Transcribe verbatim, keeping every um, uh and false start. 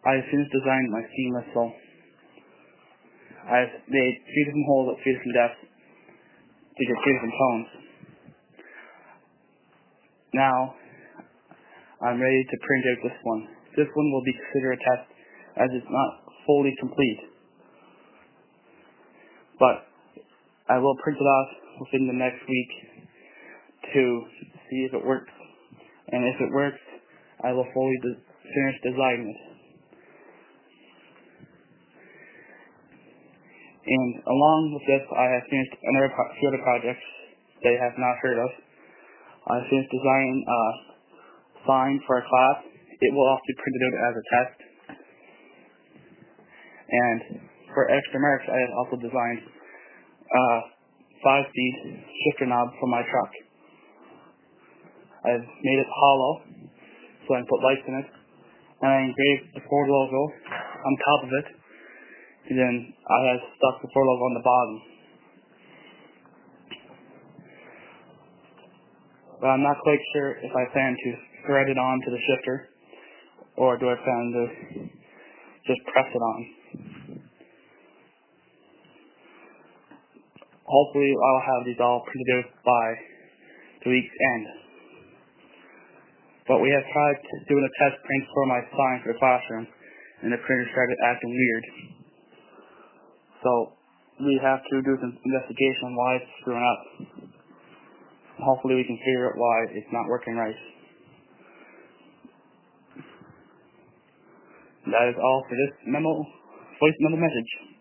I have finished designing my steam whistle. I have made three different holes at three different depths to get three different tones. Now, I'm ready to print out this one. This one will be considered a test as it's not fully complete. But I will print it off within the next week to see if it works. And if it works, I will fully de- finish designing it. And along with this, I have finished another pro- few other projects they have not heard of. I finished designing a sign for a class. It will also be printed out as a test. And for extra marks, I have also designed a five-speed shifter knob for my truck. I've made it hollow, so I can put lights in it. And I engraved the Ford logo on top of it. And then I have stuck the Ford logo on the bottom. But I'm not quite sure if I plan to thread it onto the shifter, or do I plan to just press it on. Hopefully I'll have these all printed out by the week's end. But we have tried doing a test print for my sign for the classroom, and the printer started acting weird. So we have to do some investigation on why it's screwing up. Hopefully we can figure out why it's not working right. That is all for this memo, voice memo message.